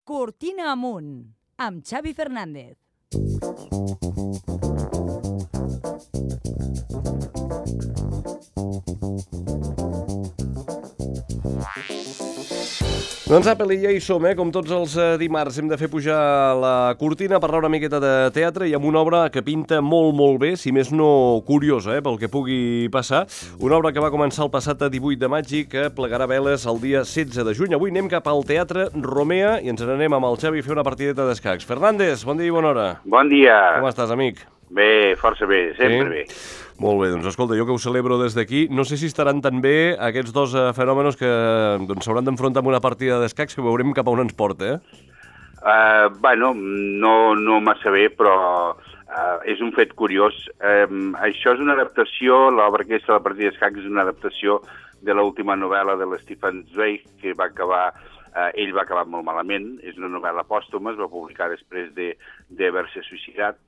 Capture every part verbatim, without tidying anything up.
Cortina amunt, amb Xavi Fernández. Doncs Apple i ja hi som, eh? Com tots els eh, dimarts hem de fer pujar la cortina, parlar una miqueta de teatre i amb una obra que pinta molt, molt bé, si més no curiosa, eh? Pel que pugui passar. Una obra que va començar el passat divuit de maig i que plegarà veles el dia setze de juny. Avui anem cap al Teatre Romea i ens n'anem amb el Xavi a fer una partideta d'escacs. Fernández, bon dia i bona hora. Bon dia. Com estàs, amic? Bé, força bé, sempre sí? bé. Molt bé, doncs escolta, jo que ho celebro des d'aquí, no sé si estaran tan bé aquests dos uh, fenòmenos que doncs, s'hauran d'enfrontar amb una partida d'escacs que veurem cap a on ens porta, eh? Uh, bueno, no, no massa bé, però uh, és un fet curiós. Um, això és una adaptació, l'obra aquesta, la partida d'escacs, és una adaptació de l'última novel·la de l'Stefan Zweig, que va acabar, uh, ell va acabar molt malament, és una novel·la pòstuma, es va publicar després de, de haver-se suïcidat.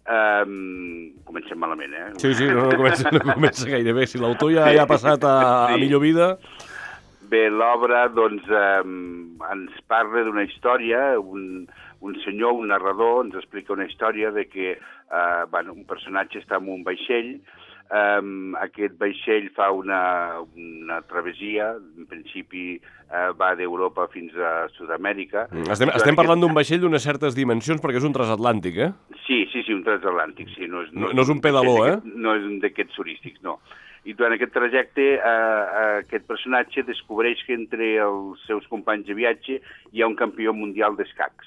Um, comencem malament, eh? Sí, sí, no, no, comença, no comença gaire bé. Si l'autor ja, ja ha passat a, a millor vida... Bé, l'obra, doncs, um, ens parla d'una història, un, un senyor, un narrador, ens explica una història de que uh, bueno, un personatge està en un vaixell, um, aquest vaixell fa una, una travessia, en principi uh, va d'Europa fins a Sud-amèrica. Estem, estem parlant d'un vaixell d'unes certes dimensions perquè és un transatlàntic, eh? Sí, sí, sí, un transatlàntic, sí. No és, no, no és un pedaló, eh? No és un d'aquests turístics, no. I durant aquest trajecte, eh, aquest personatge descobreix que entre els seus companys de viatge hi ha un campió mundial d'escacs.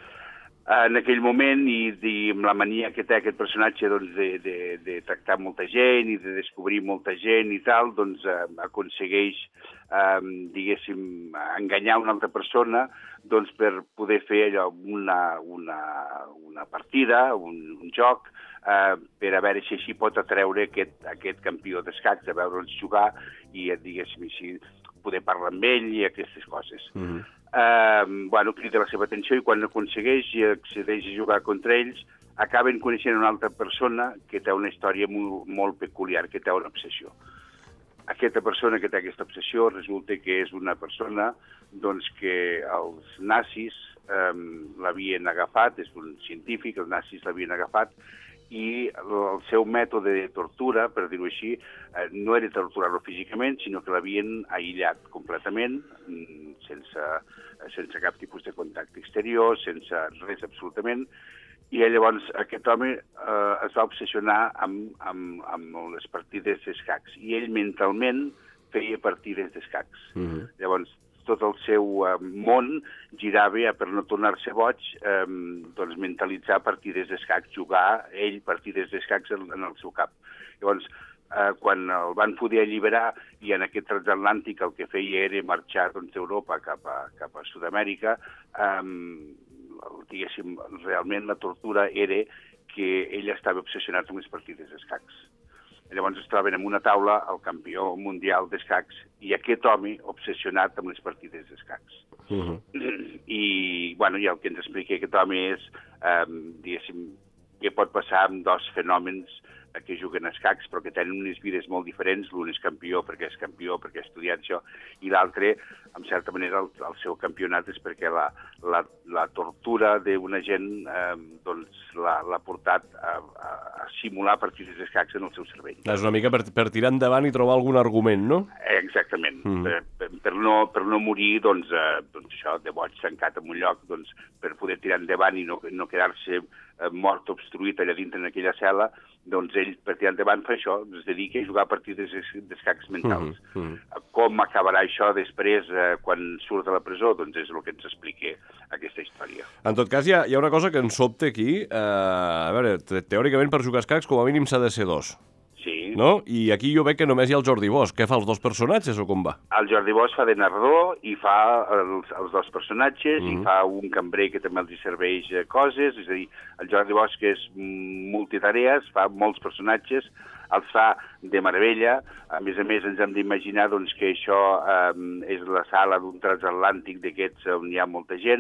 En aquell moment, i, i amb la mania que té aquest personatge doncs, de, de, de tractar molta gent i de descobrir molta gent i tal, doncs eh, aconsegueix, eh, diguéssim, enganyar una altra persona doncs, per poder fer allò, una, una, una partida, un, un joc, eh, per a veure si així pot atreure aquest, aquest campió d'escacs, a veure'ls jugar i, diguéssim, així, poder parlar amb ell i aquestes coses. Mm-hmm. Uh, bueno, crida la seva atenció i quan aconsegueix i accedeix a jugar contra ells, acaben coneixent una altra persona que té una història molt, molt peculiar, que té una obsessió. Aquesta persona que té aquesta obsessió resulta que és una persona doncs, que els nazis um, l'havien agafat, és un científic, els nazis l'havien agafat, i el seu mètode de tortura, per dir-ho així, no era torturar-lo físicament, sinó que l'havien aïllat completament, sense, sense cap tipus de contacte exterior, sense res absolutament, i llavors aquest home eh, es va obsessionar amb, amb, amb les partides d'escacs, i ell mentalment feia partides d'escacs. Mm-hmm. Llavors, tot el seu eh, món girava per no tornar-se boig, eh, doncs mentalitzar partides d'escacs, jugar ell partides d'escacs en, en el seu cap. Llavors, eh, quan el van poder alliberar i en aquest transatlàntic el que feia era marxar doncs, d'Europa cap a, cap a Sud-amèrica, eh, diguéssim, realment la tortura era que ell estava obsessionat amb les partides d'escacs. Llavors es troben en una taula el campió mundial d'escacs i aquest home obsessionat amb les partides d'escacs. Uh-huh. I, bueno, i el que ens explica aquest home és, eh, diguéssim, què pot passar amb dos fenòmens que juguen a escacs, però que tenen unes vides molt diferents. L'un és campió perquè és campió, perquè ha estudiat això, i l'altre, en certa manera, el, el seu campionat és perquè la, la, la tortura d'una gent eh, doncs, l'ha portat a, a, a simular partides d'escacs en el seu cervell. És una mica per, per tirar endavant i trobar algun argument, no? Exactament. Mm. Per, per, per, no, per no morir, doncs, eh, doncs això, de boig tancat en un lloc, doncs, per poder tirar endavant i no, no quedar-se eh, mort obstruït allà dintre en aquella cel·la, doncs ell, per tirar endavant, fa això, es dedica a jugar partides d'escacs mentals. Mm -hmm. Com acabarà això després, eh, quan surt de la presó? Doncs és el que ens explica aquesta història. En tot cas, hi ha, hi ha una cosa que ens sobta aquí. Eh, a veure, teòricament, per jugar a escacs, com a mínim s'ha de ser dos. Sí. No? I aquí jo veig que només hi ha el Jordi Bosch. Què fa, els dos personatges o com va? El Jordi Bosch fa de narrador i fa els, els dos personatges, mm-hmm. i fa un cambrer que també els hi serveix coses, és a dir, el Jordi Bosch és multitarees, fa molts personatges, els fa de meravella. A més a més, ens hem d'imaginar doncs, que això eh, és la sala d'un transatlàntic d'aquests on hi ha molta gent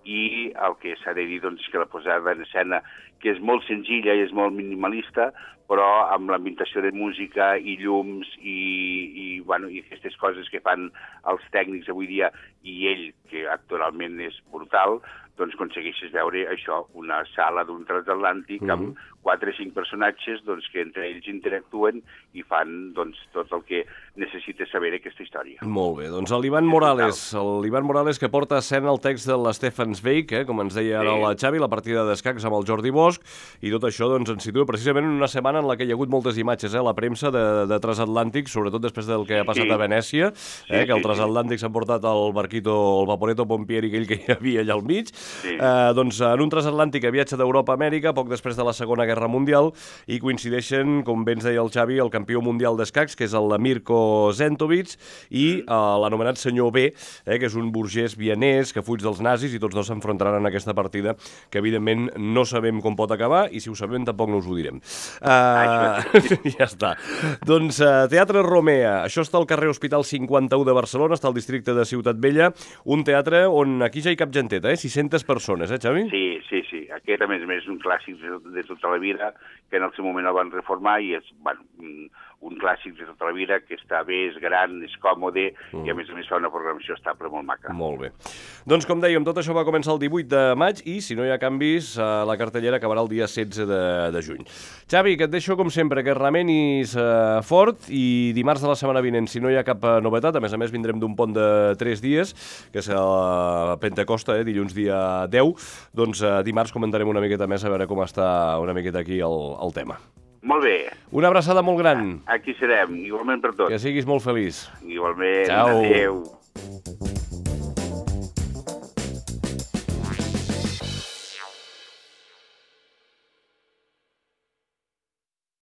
i el que s'ha de dir doncs, que la posada en escena, que és molt senzilla i és molt minimalista, però amb l'ambientació de música i llums i, i, bueno, i aquestes coses que fan els tècnics avui dia, i ell, que actualment és brutal, doncs aconsegueixes veure això, una sala d'un transatlàntic mm -hmm. amb quatre o cinc personatges doncs, que entre ells interactuen i fan doncs, tot el que necessites saber aquesta història. Molt bé, doncs l'Ivan Morales, l'Ivan Morales que porta a escena el text de l'Stefan Zweig, eh, com ens deia ara sí. la Xavi, la partida d'escacs amb el Jordi Bosch, i tot això doncs, ens situa precisament en una setmana en la que hi ha hagut moltes imatges, eh, la premsa de, de transatlàntic, sobretot després del que ha passat sí. a Venècia, eh, sí, que el transatlàntic s'ha portat el barquito, el Vaporetto Pompieri, aquell que hi havia allà al mig. Sí. Eh, doncs en un transatlàntic que viatja d'Europa a Amèrica, poc després de la Segona Guerra Mundial, i coincideixen, com bé ens deia el Xavi, el campió mundial d'escacs, que és el Mirko Zentovic, i eh, l'anomenat senyor B, eh, que és un burgès vienès que fuig dels nazis, i tots dos s'enfrontaran en aquesta partida, que evidentment no sabem com pot acabar, i si ho sabem tampoc no us ho direm. Uh, ja està. Doncs uh, Teatre Romea, això està al carrer Hospital cinquanta-u de Barcelona, està al districte de Ciutat Vella, un teatre on aquí ja hi cap genteta, eh? sis-centes persones, eh, Xavi? Sí, sí, sí. Aquest, a més a més, és un clàssic de tota la vida, que en el seu moment el van reformar, i és, bueno, un clàssic de tota la vida, que està bé, és gran, és còmode, mm. i a més a més fa una programació estable molt maca. Molt bé. Doncs, com dèiem, tot això va començar el divuit de maig, i si no hi ha canvis, la cartellera acabarà el dia setze de juny. Xavi, que et deixo, com sempre, que remenis eh, fort, i dimarts de la setmana vinent, si no hi ha cap novetat, a més a més vindrem d'un pont de tres dies, que és a Pentecosta, eh, dilluns dia deu, doncs eh, dimarts comentarem una miqueta més a veure com està una miqueta aquí el, el tema. Molt bé. Una abraçada molt gran. Aquí serem, igualment per tots. Que siguis molt feliç. Igualment, Ciao. adéu.